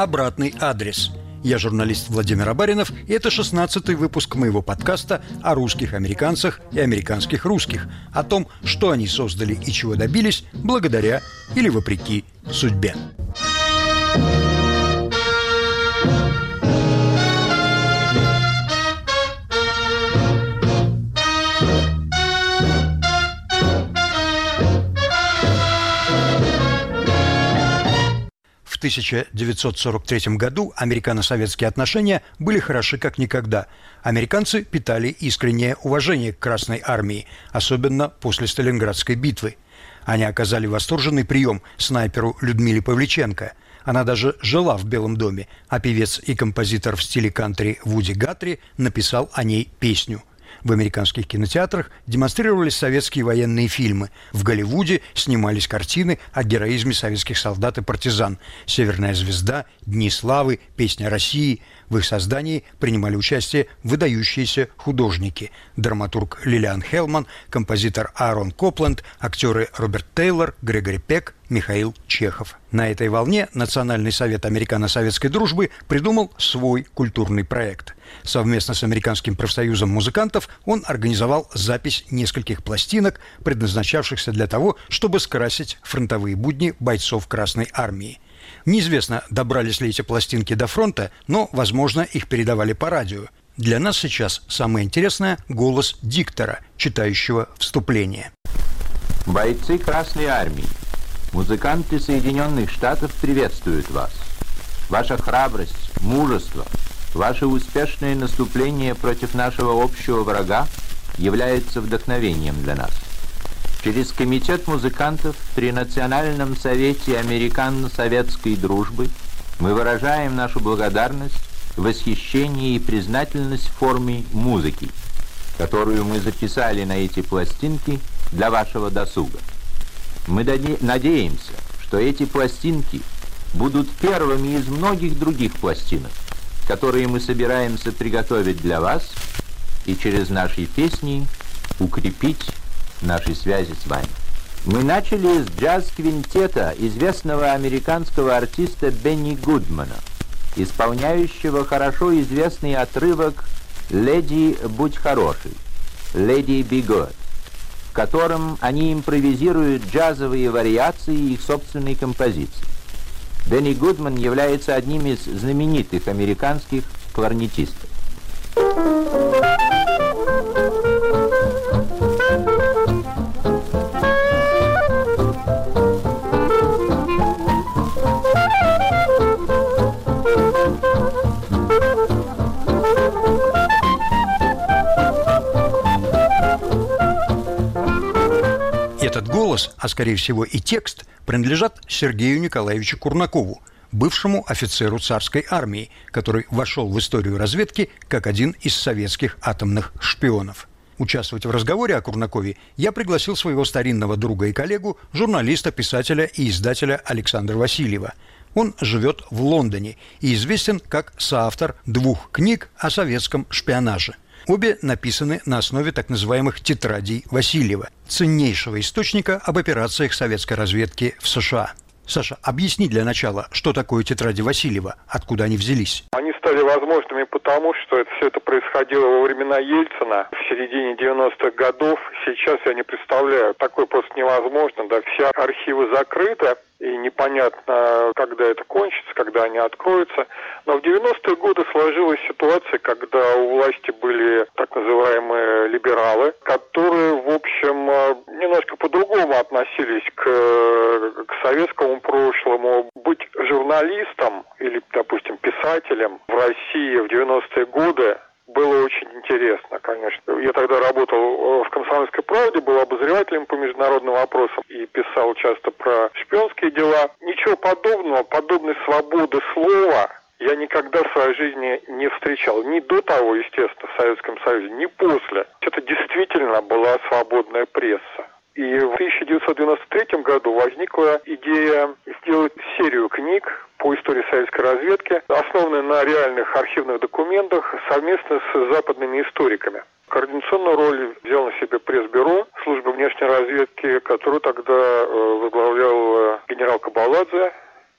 обратный адрес. Я журналист Владимир Абаринов, и это 16-й выпуск моего подкаста о русских американцах и американских русских, о том, что они создали и чего добились благодаря или вопреки судьбе. В 1943 году американо-советские отношения были хороши как никогда. Американцы питали искреннее уважение к Красной армии, особенно после Сталинградской битвы. Они оказали восторженный прием снайперу Людмиле Павличенко. Она даже жила в Белом доме, а певец и композитор в стиле кантри Вуди Гатри написал о ней песню. В американских кинотеатрах демонстрировались советские военные фильмы. В Голливуде снимались картины о героизме советских солдат и партизан. «Северная звезда», «Дни славы», «Песня России». В их создании принимали участие выдающиеся художники. Драматург Лилиан Хелман, композитор Аарон Копленд, актеры Роберт Тейлор, Грегори Пек, Михаил Чехов. На этой волне Национальный совет американо-советской дружбы придумал свой культурный проект. Совместно с Американским профсоюзом музыкантов он организовал запись нескольких пластинок, предназначавшихся для того, чтобы скрасить фронтовые будни бойцов Красной армии. Неизвестно, добрались ли эти пластинки до фронта, но, возможно, их передавали по радио. Для нас сейчас самое интересное – голос диктора, читающего вступление. Бойцы Красной армии, музыканты Соединенных Штатов приветствуют вас. Ваша храбрость, мужество, ваше успешное наступление против нашего общего врага является вдохновением для нас. Через Комитет музыкантов при Национальном совете американо-советской дружбы мы выражаем нашу благодарность, восхищение и признательность в форме музыки, которую мы записали на эти пластинки для вашего досуга. Мы надеемся, что эти пластинки будут первыми из многих других пластинок, которые мы собираемся приготовить для вас и через наши песни укрепить нашей связи с вами. Мы начали с джаз-квинтета известного американского артиста Бенни Гудмана, исполняющего хорошо известный отрывок «Леди, будь хорошей», «Lady be good», в котором они импровизируют джазовые вариации их собственной композиции. Бенни Гудман является одним из знаменитых американских кларнетистов. Этот голос, а скорее всего и текст, принадлежат Сергею Николаевичу Курнакову, бывшему офицеру царской армии, который вошел в историю разведки как один из советских атомных шпионов. Участвовать в разговоре о Курнакове я пригласил своего старинного друга и коллегу, журналиста, писателя и издателя Александра Васильева. Он живет в Лондоне и известен как соавтор 2 книг о советском шпионаже. Обе написаны на основе так называемых «тетрадей Васильева», ценнейшего источника об операциях советской разведки в США. Саша, объясни для начала, что такое тетради Васильева, откуда они взялись. Они стали возможными потому, что все это происходило во времена Ельцина, в середине 90-х годов. Сейчас я не представляю, такое просто невозможно, да, все архивы закрыты, и непонятно, когда это кончится, когда они откроются. Но в 90-е годы сложилась ситуация, когда у власти были так называемые либералы, которые, в общем, немножко по-другому относились к советскому прошлому. Быть журналистом или, допустим, писателем в России в 90-е годы было очень интересно, конечно. Я тогда работал в «Комсомольской правде», был обозревателем по международным вопросам и писал часто про шпионские дела. Ничего подобного, подобной свободы слова я никогда в своей жизни не встречал. Ни до того, естественно, в Советском Союзе, ни после. Это действительно была свободная пресса. И в 1993 году возникла идея сделать серию книг по истории советской разведки, основанные на реальных архивных документах, совместно с западными историками. Координационную роль взял на себя пресс-бюро службы внешней разведки, которую тогда возглавлял генерал Кабаладзе,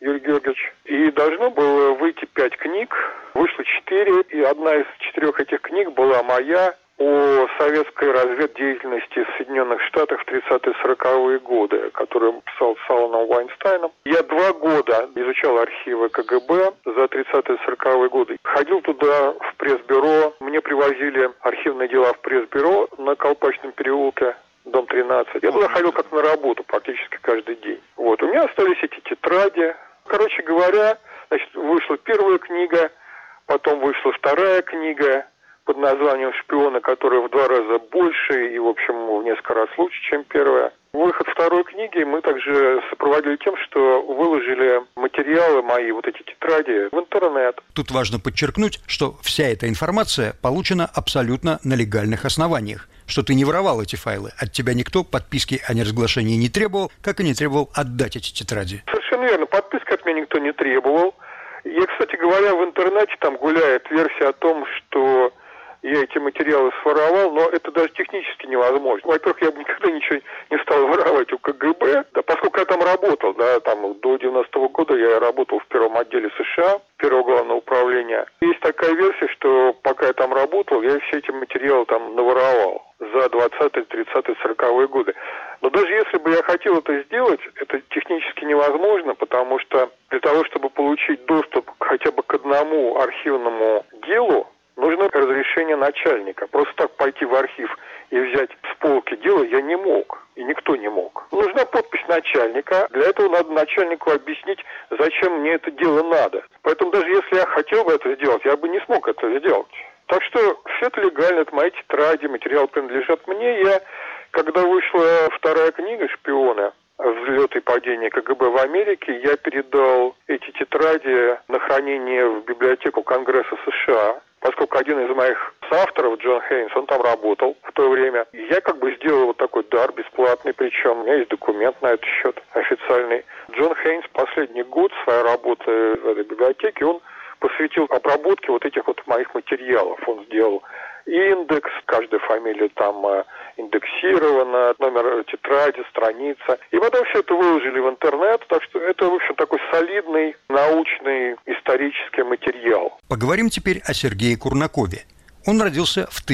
Юрий Георгиевич. И должно было выйти 5 книг. Вышло 4, и одна из 4 этих книг была моя о советской разведдеятельности в Соединенных Штатах в 30-40-е годы, которую писал с Аланом Вайнстайном. Я 2 года изучал архивы КГБ за 30-40-е годы. Ходил туда в пресс-бюро, мне привозили архивные дела в пресс-бюро на Колпачном переулке, дом 13. Я туда ходил как на работу практически каждый день. Вот. У меня остались эти тетради. Короче говоря, значит, вышла первая книга, потом вышла вторая книга под названием «Шпионы», которая в 2 раза больше и, в общем, в несколько раз лучше, чем первая. Выход второй книги мы также сопроводили тем, что выложили материалы мои, вот эти тетради, в интернет. Тут важно подчеркнуть, что вся эта информация получена абсолютно на легальных основаниях, что ты не воровал эти файлы, от тебя никто подписки о неразглашении не требовал, как и не требовал отдать эти тетради. Совершенно верно, подписки от меня никто не требовал. Я, кстати говоря, в интернете там гуляет версия о том, что я эти материалы своровал, но это даже технически невозможно. Во-первых, я бы никогда ничего не стал воровать у КГБ, да, поскольку я там работал, да, там до 90-го года я работал в первом отделе США, первого главного управления. Есть такая версия, что пока я там работал, я все эти материалы там наворовал за 20-е, 30-е, 40-е годы. Но даже если бы я хотел это сделать, это технически невозможно, потому что для того, чтобы получить доступ хотя бы к одному архивному делу, нужно разрешение начальника. Просто так пойти в архив и взять с полки дело я не мог. И никто не мог. Нужна подпись начальника. Для этого надо начальнику объяснить, зачем мне это дело надо. Поэтому даже если я хотел бы это сделать, я бы не смог это сделать. Так что все это легально, это мои тетради, материалы принадлежат мне. Когда вышла вторая книга «Шпионы», «Взлет и падение КГБ в Америке», я передал эти тетради на хранение в библиотеку Конгресса США, поскольку один из моих соавторов, Джон Хейнс, он там работал в то время. И я как бы сделал вот такой дар бесплатный, причем у меня есть документ на этот счет официальный. Джон Хейнс последний год своей работы в этой библиотеке, он посвятил обработке вот этих вот моих материалов. Он сделал индекс, каждая фамилия там индексирована, номер тетради, страница. И потом все это выложили в интернет, так что это, в общем, такой солидный научный исторический материал. Поговорим теперь о Сергее Курнакове. Он родился в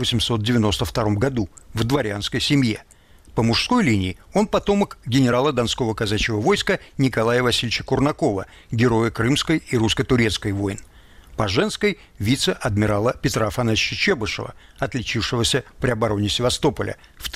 1892 году в дворянской семье. По мужской линии он потомок генерала Донского казачьего войска Николая Васильевича Курнакова, героя Крымской и русско-турецкой войн. По женской – вице-адмирала Петра Афанасьевича Чебышева, отличившегося при обороне Севастополя в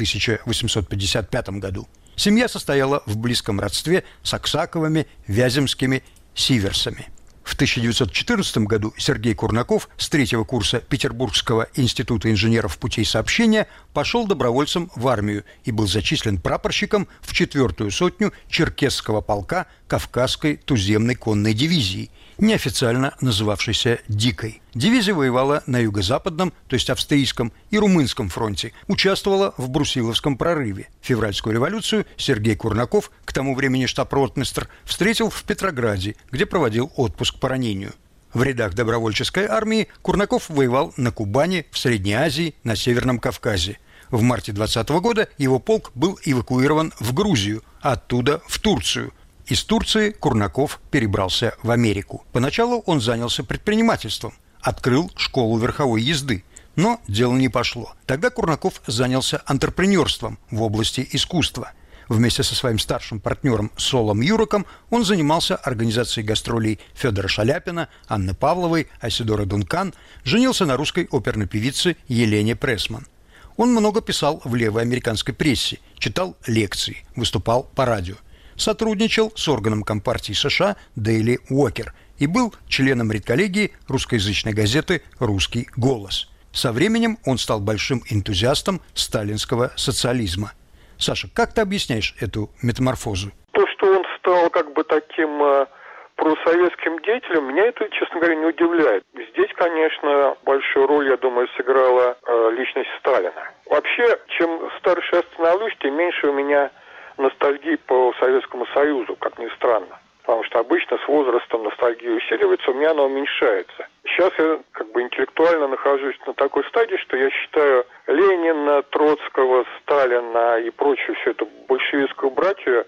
1855 году. Семья состояла в близком родстве с Аксаковыми, Вяземскими, Сиверсами. В 1914 году Сергей Курнаков с 3-го курса Петербургского института инженеров путей сообщения пошел добровольцем в армию и был зачислен прапорщиком в 4-ю сотню Черкесского полка Кавказской туземной конной дивизии, неофициально называвшейся «Дикой». Дивизия воевала на юго-западном, то есть австрийском, и румынском фронте, участвовала в Брусиловском прорыве. Февральскую революцию Сергей Курнаков, к тому времени штаб-ротмистр, встретил в Петрограде, где проводил отпуск по ранению. В рядах добровольческой армии Курнаков воевал на Кубани, в Средней Азии, на Северном Кавказе. В марте 2020 года его полк был эвакуирован в Грузию, а оттуда в Турцию. Из Турции Курнаков перебрался в Америку. Поначалу он занялся предпринимательством, открыл школу верховой езды. Но дело не пошло. Тогда Курнаков занялся антрепренерством в области искусства. Вместе со своим старшим партнером Солом Юроком он занимался организацией гастролей Федора Шаляпина, Анны Павловой, Айседоры Дункан, женился на русской оперной певице Елене Прессман. Он много писал в левой американской прессе, читал лекции, выступал по радио. Сотрудничал с органом Компартии США Дейли Уокер и был членом редколлегии русскоязычной газеты «Русский голос». Со временем он стал большим энтузиастом сталинского социализма. Саша, как ты объясняешь эту метаморфозу? То, что он стал как бы таким просоветским деятелем, меня это, честно говоря, не удивляет. Здесь, конечно, большую роль, я думаю, сыграла личность Сталина. Вообще, чем старше я становлюсь, тем меньше у меня ностальгии по Советскому Союзу, как ни странно. Потому что обычно с возрастом ностальгия усиливается, у меня она уменьшается. Сейчас я как бы интеллектуально нахожусь на такой стадии, что я считаю Ленина, Троцкого, Сталина и прочую всю эту большевистскую братью самыми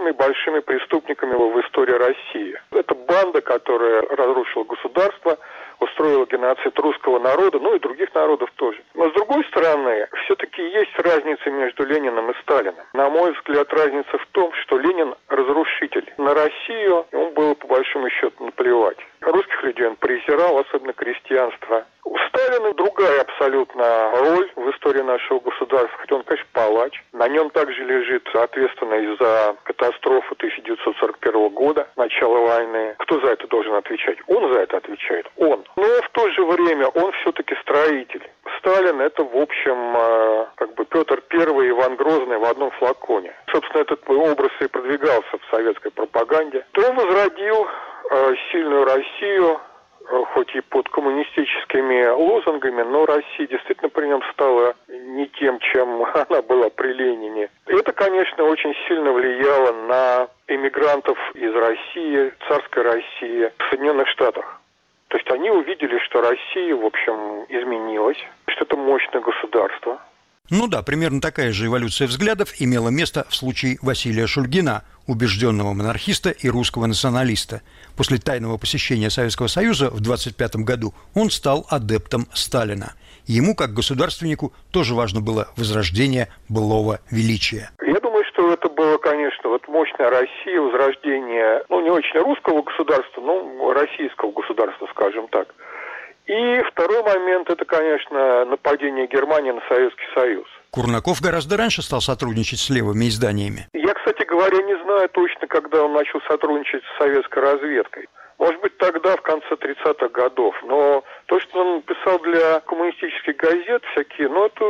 самыми большими преступниками в истории России. Это банда, которая разрушила государство, устроила геноцид русского народа, ну и других народов тоже. Но с другой стороны, все-таки есть разница между Лениным и Сталиным. На мой взгляд, разница в том, что Ленин разрушитель. На Россию ему было по большому счету наплевать. Русских людей он презирал, особенно крестьянство. У Сталина другая абсолютно роль в истории нашего государства, хотя он, конечно, палач. На нем также лежит ответственность за катастрофу 1941 года, начало войны. Кто за это должен отвечать? Он за это отвечает. Он. Но в то же время он все-таки строитель. Сталин — это, в общем, Петр I и Иван Грозный в одном флаконе. Собственно, этот образ и продвигался в советской пропаганде. То он возродил сильную Россию, хоть и под коммунистическими лозунгами, но Россия действительно при нем стала не тем, чем она была при Ленине. Это, конечно, очень сильно влияло на эмигрантов из России, царской России, в Соединенных Штатах. То есть они увидели, что Россия, в общем, изменилась, что это мощное государство. Ну да, примерно такая же эволюция взглядов имела место в случае Василия Шульгина, убежденного монархиста и русского националиста. После тайного посещения Советского Союза в 1925 году он стал адептом Сталина. Ему, как государственнику, тоже важно было возрождение былого величия. Я думаю, что это было, конечно, мощная Россия, возрождение, не очень русского государства, но российского государства, скажем так. И второй момент – это, конечно, нападение Германии на Советский Союз. Курнаков гораздо раньше стал сотрудничать с левыми изданиями. Я, кстати говоря, не знаю точно, когда он начал сотрудничать с советской разведкой. Может быть, тогда, в конце 30-х годов. Но то, что он писал для коммунистических газет всякие,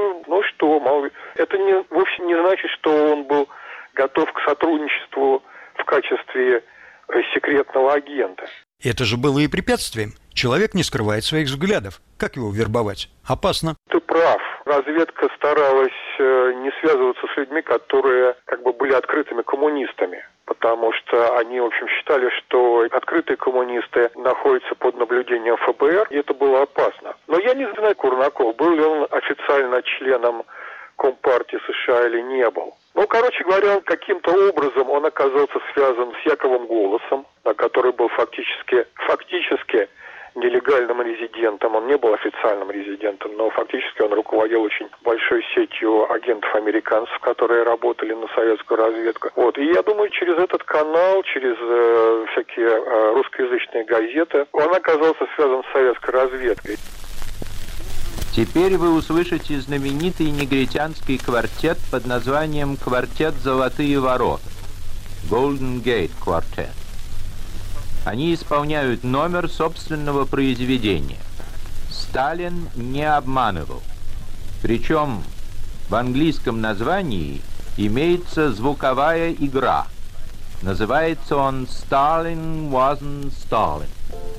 это вовсе не значит, что он был готов к сотрудничеству в качестве секретного агента. Это же было и препятствием. Человек не скрывает своих взглядов. Как его вербовать? Опасно. Ты прав. Разведка старалась не связываться с людьми, которые были открытыми коммунистами. Потому что они, в общем, считали, что открытые коммунисты находятся под наблюдением ФБР, и это было опасно. Но я не знаю, Курнаков, был ли он официально членом Компартии США или не был. Короче говоря, каким-то образом он оказался связан с Яковом Голосом, который был фактически нелегальным резидентом. Он не был официальным резидентом, но фактически он руководил очень большой сетью агентов-американцев, которые работали на советскую разведку. И я думаю, через этот канал, через всякие русскоязычные газеты, он оказался связан с советской разведкой. Теперь вы услышите знаменитый негритянский квартет под названием «Квартет Золотые ворота» – Golden Gate Quartet. Они исполняют номер собственного произведения. «Сталин не обманывал». Причем в английском названии имеется звуковая игра. Называется он «Stalin wasn't Stalin».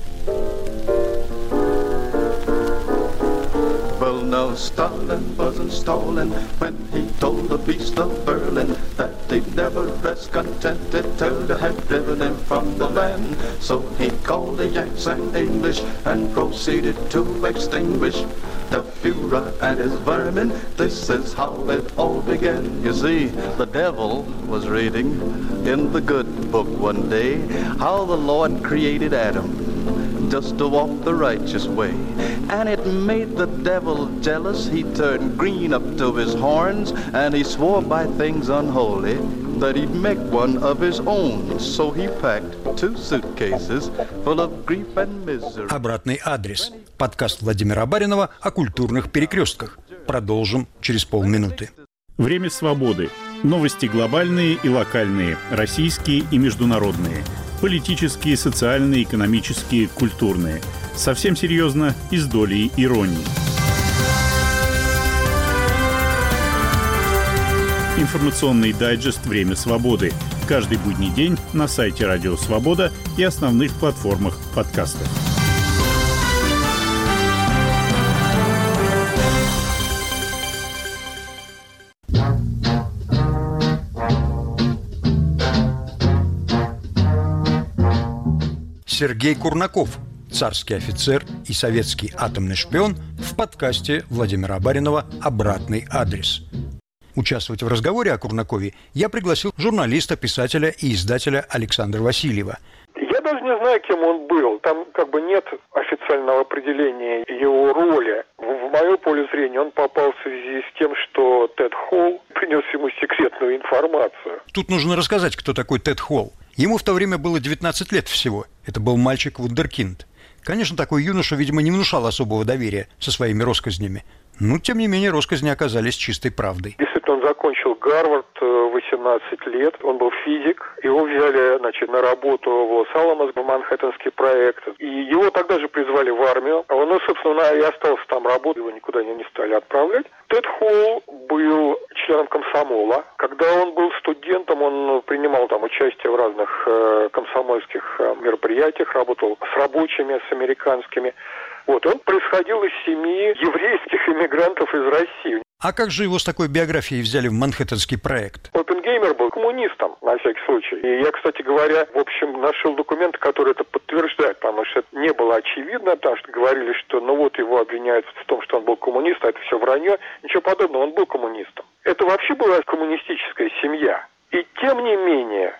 Well, no, Stalin wasn't stalling when he told the beast of Berlin that he'd never rest contented till they had driven him from the land. So he called the Yanks and English and proceeded to extinguish the Führer and his vermin. This is how it all began. You see, the devil was reading in the good book one day how the Lord created Adam just to walk the righteous way. And it made the devil jealous. He turned green up to his horns, and he swore by things unholy that he'd make one of his own. So he packed 2 suitcases full of grief and misery. Обратный адрес. Подкаст Владимира Баринова о культурных перекрестках. Продолжим через полминуты. Время свободы. Новости глобальные и локальные, российские и международные. Политические, социальные, экономические, культурные. Совсем серьезно и с долей иронии. Информационный дайджест «Время свободы». Каждый будний день на сайте Радио Свобода и основных платформах подкастов. Сергей Курнаков, царский офицер и советский атомный шпион, в подкасте Владимира Баринова «Обратный адрес». Участвовать в разговоре о Курнакове я пригласил журналиста, писателя и издателя Александра Васильева. Я даже не знаю, кем он был. Там как бы нет официального определения его роли. В мое поле зрения он попал в связи с тем, что Тед Холл принес ему секретную информацию. Тут нужно рассказать, кто такой Тед Холл. Ему в то время было 19 лет всего. Это был мальчик-вундеркинд. Конечно, такой юноша, видимо, не внушал особого доверия со своими россказнями. Но, тем не менее, россказни оказались чистой правдой. Действительно, он закончил Гарвард, 18 лет, он был физик. Его взяли, на работу в Лос-Аламос, в Манхэттенский проект. И его тогда же призвали в армию. Он, собственно, и остался там работать, его никуда не стали отправлять. Тед Холл был членом комсомола. Когда он был студентом, он принимал там участие в разных комсомольских мероприятиях, работал с рабочими, с американскими. Он происходил из семьи еврейских иммигрантов из России. А как же его с такой биографией взяли в Манхэттенский проект? Оппенгеймер был коммунистом, на всякий случай. И я, кстати говоря, нашел документы, которые это подтверждают, потому что это не было очевидно, потому что говорили, что его обвиняют в том, что он был коммунист, а это все вранье. Ничего подобного, он был коммунистом. Это вообще была коммунистическая семья. И тем не менее,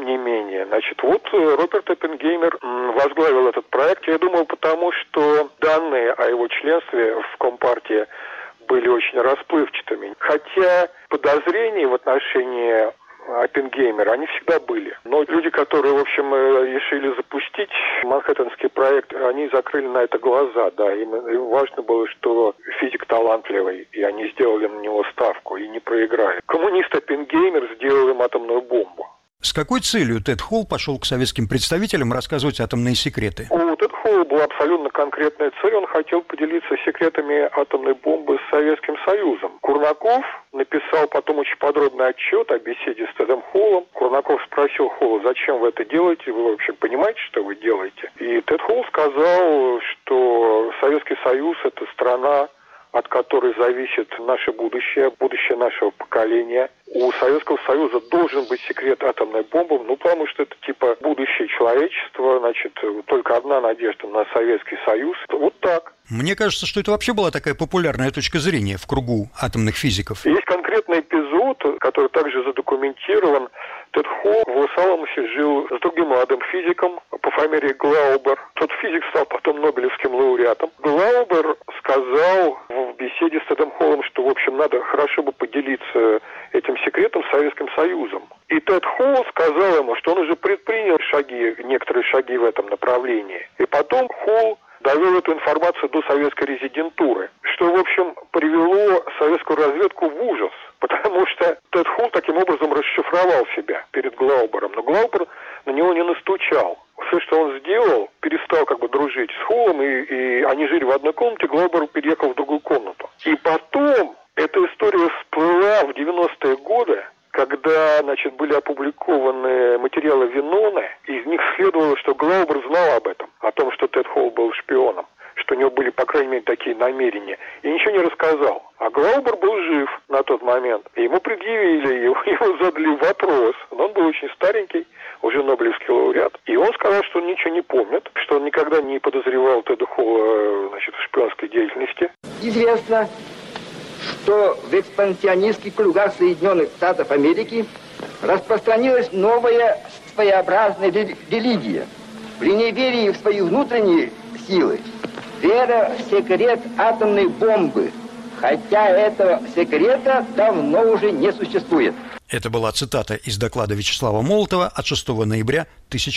Роберт Оппенгеймер возглавил этот проект, я думаю, потому что данные о его членстве в Компартии были очень расплывчатыми. Хотя подозрения в отношении Оппенгеймера, они всегда были. Но люди, которые, решили запустить Манхэттенский проект, они закрыли на это глаза, да. Им важно было, что физик талантливый, и они сделали на него ставку, и не проиграли. Коммунист Оппенгеймер сделал им атомную бомбу. С какой целью Тед Холл пошел к советским представителям рассказывать атомные секреты? У Теда Холла была абсолютно конкретная цель. Он хотел поделиться секретами атомной бомбы с Советским Союзом. Курнаков написал потом очень подробный отчет о беседе с Тедом Холлом. Курнаков спросил Холла, зачем вы это делаете? Вы вообще понимаете, что вы делаете? И Тед Холл сказал, что Советский Союз – это страна, от которой зависит наше будущее нашего поколения. У Советского Союза должен быть секрет атомной бомбы, потому что это будущее человечества, только одна надежда на Советский Союз. Вот так. Мне кажется, что это вообще была такая популярная точка зрения в кругу атомных физиков. Есть конкретный эпизод, который также задокументирован. Тед Холл в Лос-Аламосе жил с другим молодым физиком по фамилии Глаубер. Тот физик стал потом Нобелевским лауреатом. Глаубер сказал в беседе с Тедом Холлом, что, надо хорошо бы поделиться этим секретом с Советским Союзом. И Тед Холл сказал ему, что он уже предпринял некоторые шаги в этом направлении. И потом Холл довел эту информацию до советской резидентуры, что, привело советскую разведку в ужас, потому что Тед Холл таким образом расшифровал себя перед Глаубером, но Глаубер на него не настучал. Все, что он сделал, перестал дружить с Холлом, и они жили в одной комнате, Глаубер переехал в другую комнату. И потом эта история всплыла в 90-е годы, когда, были опубликованы материалы Виноны, из них следовало, что Глаубер знал об этом, о том, что Тед Холл был шпионом, что у него были, по крайней мере, такие намерения, и ничего не рассказал. А Глаубер был жив на тот момент, и ему предъявили, его задали вопрос, но он был очень старенький, уже Нобелевский лауреат, и он сказал, что он ничего не помнит, что он никогда не подозревал Теда Холла, в шпионской деятельности. Известно, что в экспансионистских кругах Соединенных Штатов Америки распространилась новая своеобразная религия. При неверии в свои внутренние силы, вера в секрет атомной бомбы, хотя этого секрета давно уже не существует. Это была цитата из доклада Вячеслава Молотова от 6 ноября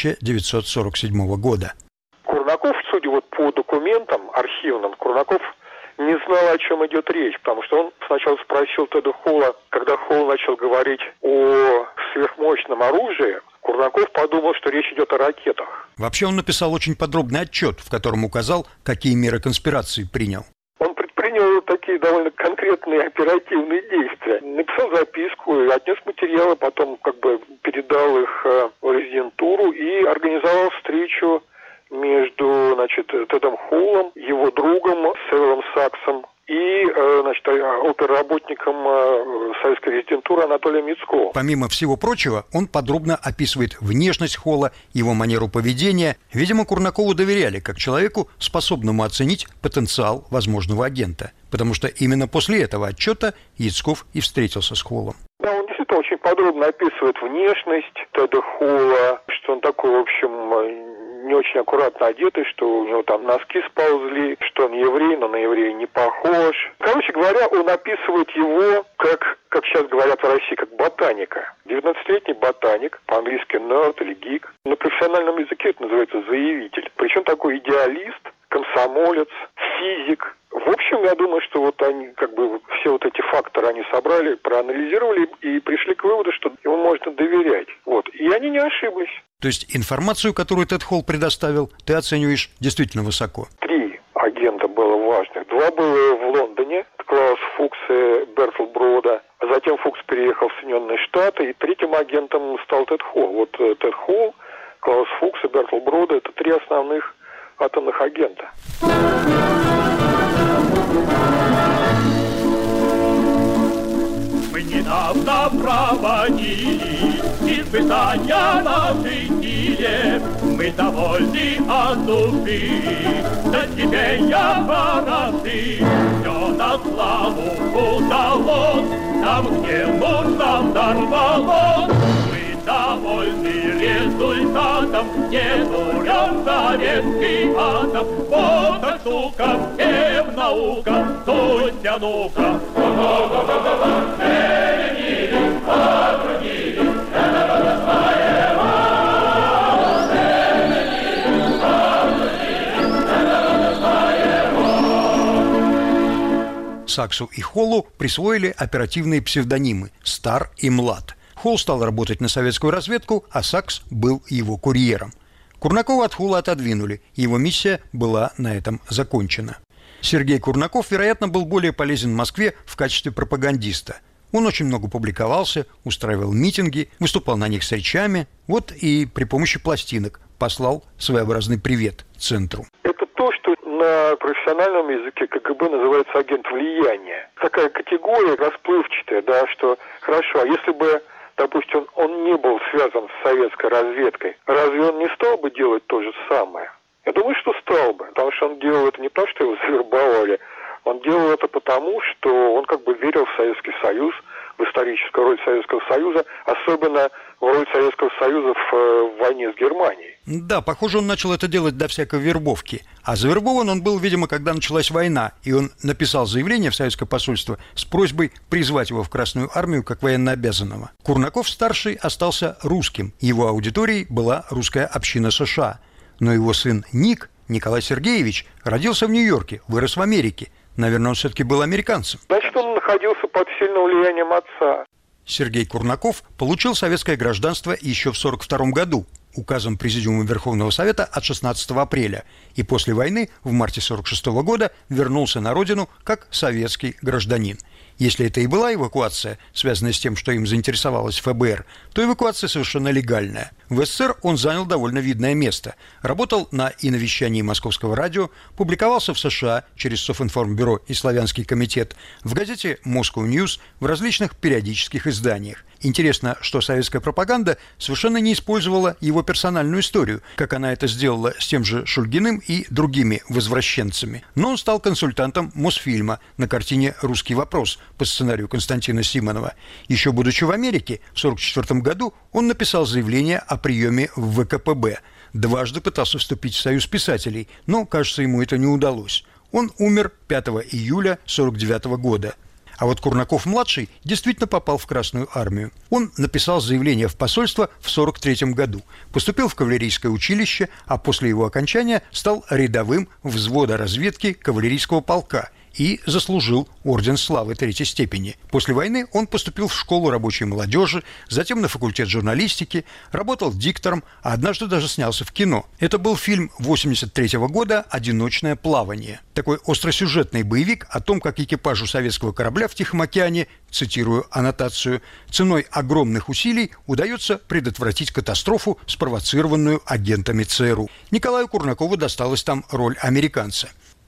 1947 года. Курнаков, судя по документам архивным, Курнаков не знал, о чем идет речь, потому что он сначала спросил Теда Холла, когда Холл начал говорить о сверхмощном оружии, Курнаков подумал, что речь идет о ракетах. Вообще он написал очень подробный отчет, в котором указал, какие меры конспирации принял. Он предпринял такие довольно конкретные оперативные действия. Написал записку, отнес материалы, потом передал их в резидентуру и организовал встречу между, Тедом Холлом, его другом Севером Саксом и оперработником советской резидентуры Анатолием Яцковым. Помимо всего прочего, он подробно описывает внешность Холла, его манеру поведения. Видимо, Курнакову доверяли как человеку, способному оценить потенциал возможного агента. Потому что именно после этого отчета Яцков и встретился с Холлом. Да, он действительно очень подробно описывает внешность Теда Холла, что он такой, в общем, не очень аккуратно одетый, что у него там носки сползли, что он еврей, но на еврея не похож. Короче говоря, он описывает его как сейчас говорят в России, как ботаника. 19-летний ботаник, по-английски nerd или geek. На профессиональном языке это называется заявитель. Причем такой идеалист, комсомолец, физик. В общем, я думаю, что вот они все вот эти факторы они собрали, проанализировали и пришли к выводу, что ему можно доверять. Вот. И они не ошиблись. То есть информацию, которую Тед Холл предоставил, ты оцениваешь действительно высоко? 3 агента было важных. 2 было в Лондоне, Клаус Фукс и Бертл Брода. А затем Фукс переехал в Соединенные Штаты, и 3-м агентом стал Тед Холл. Вот Тед Холл, Клаус Фукс и Бертл Брода – это 3 основных атомных агента. Мы недавно проводили испытания на силе. Мы довольны от души, до тебя бороды. Все на славу удалось, там, где нужно, взорвалось. Мы довольны результатом, не дурен советский атом. Вот так штука, в наука, суть наука. Саксу и Холлу присвоили оперативные псевдонимы «Стар» и «Млад». Холл стал работать на советскую разведку, а Сакс был его курьером. Курнакова от Холла отодвинули, его миссия была на этом закончена. Сергей Курнаков, вероятно, был более полезен Москве в качестве пропагандиста. Он очень много публиковался, устраивал митинги, выступал на них с речами, вот и при помощи пластинок послал своеобразный привет центру. Это то, что на профессиональном языке КГБ называется агент влияния. Такая категория расплывчатая, да, что хорошо, а если бы, допустим, он не был связан с советской разведкой, разве он не стал бы делать то же самое? Я думаю, что стал бы, потому что он делал это не потому, что его завербовали, он делал это потому, что он верил в Советский Союз, в историческую роль Советского Союза, особенно в роль Советского Союза в войне с Германией. Да, похоже, он начал это делать до всякой вербовки. А завербован он был, видимо, когда началась война, и он написал заявление в советское посольство с просьбой призвать его в Красную армию как военнообязанного. Курнаков-старший остался русским, его аудиторией была русская община США. Но его сын Ник, Николай Сергеевич, родился в Нью-Йорке, вырос в Америке. Наверное, он все-таки был американцем. Значит, он находился под сильным влиянием отца. Сергей Курнаков получил советское гражданство еще в 1942 году указом Президиума Верховного Совета от 16 апреля и после войны в марте 1946 года вернулся на родину как советский гражданин. Если это и была эвакуация, связанная с тем, что им заинтересовалась ФБР, то эвакуация совершенно легальная. В СССР он занял довольно видное место. Работал на иновещании Московского радио, публиковался в США через Софинформбюро и Славянский комитет, в газете Moscow News, в различных периодических изданиях. Интересно, что советская пропаганда совершенно не использовала его персональную историю, как она это сделала с тем же Шульгиным и другими возвращенцами. Но он стал консультантом Мосфильма на картине «Русский вопрос» по сценарию Константина Симонова. Еще будучи в Америке, в 1944 году он написал заявление о приеме в ВКПБ. Дважды пытался вступить в Союз писателей, но, кажется, ему это не удалось. Он умер 5 июля 1949 года. А вот Курнаков-младший действительно попал в Красную армию. Он написал заявление в посольство в 1943 году, поступил в кавалерийское училище, а после его окончания стал рядовым взвода разведки кавалерийского полка и заслужил орден славы 3-й степени. После войны он поступил в школу рабочей молодежи, затем на факультет журналистики, работал диктором, а однажды даже снялся в кино. Это был фильм 1983 года «Одиночное плавание». Такой остросюжетный боевик о том, как экипажу советского корабля в Тихом океане, цитирую аннотацию, ценой огромных усилий удается предотвратить катастрофу, спровоцированную агентами ЦРУ. Николаю Курнакову досталась там роль американца.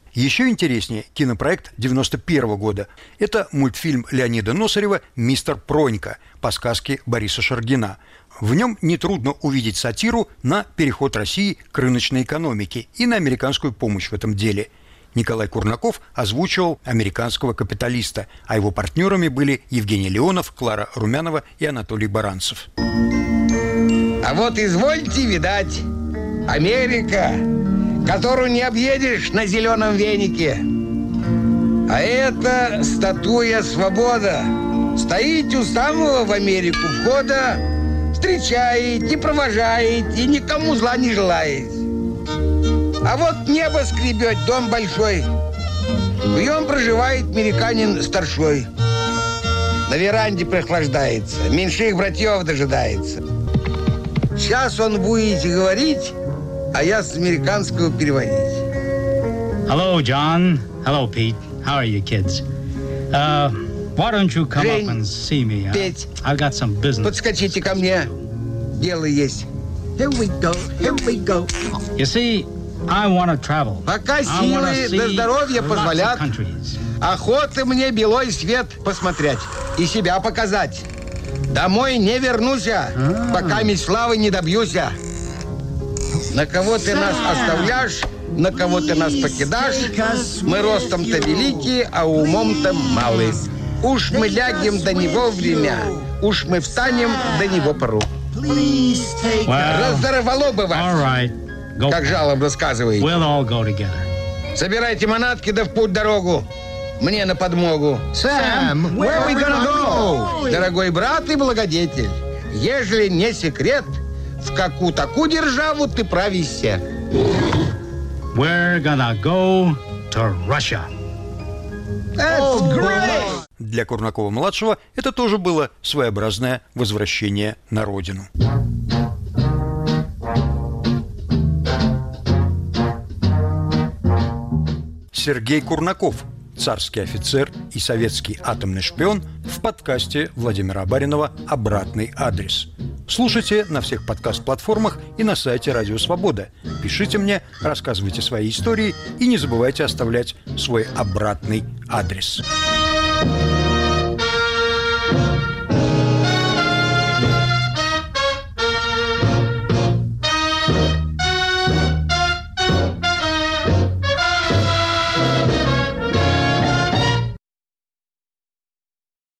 Еще интереснее кинопроект 91 года. Это мультфильм Леонида Носарева «Мистер Пронька» по сказке Бориса Шаргина. В нем нетрудно увидеть сатиру на переход России к рыночной экономике и на американскую помощь в этом деле. Николай Курнаков озвучивал американского капиталиста, а его партнерами были Евгений Леонов, Клара Румянова и Анатолий Баранцев. А вот извольте видать, Америка, которую не объедешь на зеленом венике. А это статуя «Свобода». Стоите у самого в Америку входа, встречаете, провожаете, никому зла не желаете. А вот небо скребет, дом большой. В нем проживает американин старшой. На веранде прохлаждается, меньших братьев дожидается. Сейчас он будет говорить, а я с американского переводить. Hello, John. Hello, Pete. How are you, kids? Why don't you come Жень, up and see me? Петь, I've got some business. подскочите ко мне. Дело есть. Here we go, here we go. You see, I want to travel. Пока I wanna силы да see здоровье lots of позволят, countries. охота мне белой свет посмотреть и себя показать. Домой не вернуся, пока славы не добьюся. На кого ты нас оставляешь, на кого ты нас покидаешь, мы ростом-то великие, а умом-то малы. Уж мы лягем до него время, уж мы встанем до него пору. Well, Раздоровало бы all вас, right. Go. как жалом рассказываете. We'll all go together. Собирайте манатки да в путь дорогу. Мне на подмогу. Sam, where are we gonna go? Дорогой брат и благодетель, ежели не секрет, в какую такую державу ты правишься? We're gonna go to Russia. That's great! Для Курнакова-младшего это тоже было своеобразное возвращение на родину. Сергей Курнаков, царский офицер и советский атомный шпион, в подкасте Владимира Абаринова «Обратный адрес». Слушайте на всех подкаст-платформах и на сайте Радио Свобода. Пишите мне, рассказывайте свои истории и не забывайте оставлять свой обратный адрес.